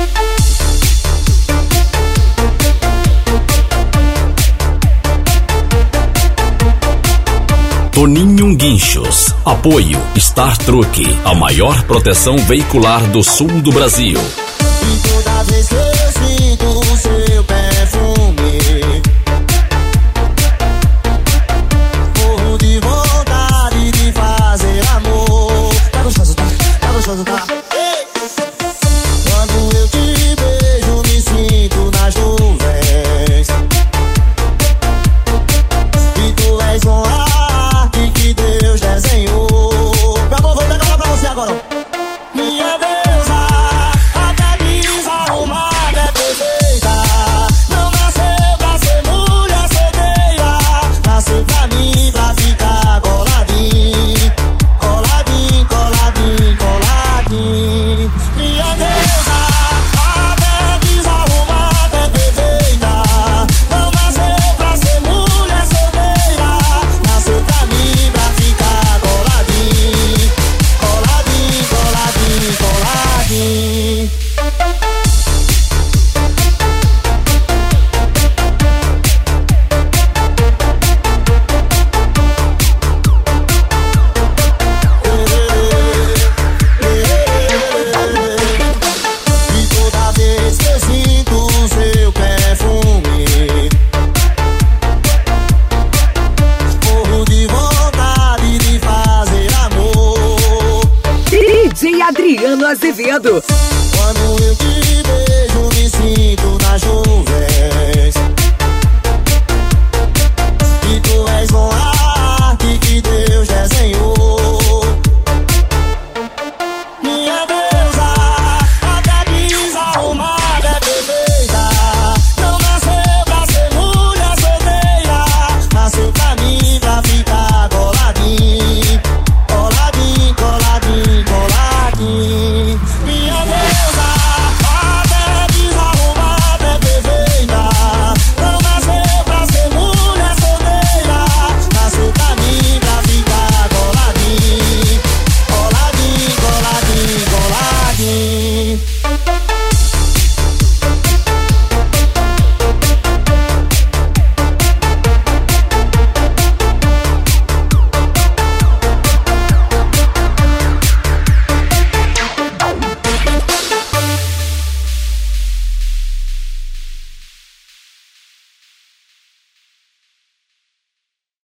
Toninho Guinchos. Apoio Star Truck, a maior proteção veicular do sul do Brasil. E toda vez que eu sinto o seu perfume, morro de vontade de fazer amor. Tá gostoso, tá? Tá gostoso, tá? Quando eu te beijo, me sinto nas nuvens. E tu és uma arte que Deus desenhou. Meu amor, vou pegar pra você agora. Minha deusa, até desarrumada é perfeita. Não nasceu pra ser mulher solteira, nasceu pra mim, pra ficar coladinho. Coladinho, coladinho, coladinho. Minha deusa, até desarrumada é perfeita. Não nasceu pra ser mulher solteira, nasceu pra mim, pra ficar coladinho. Coladinho, coladinho, coladinho. E toda vez que eu sinto o seu perfume, morro de vontade de fazer amor. DJ Adriano Azevedo. Quando eu te beijo, me sinto na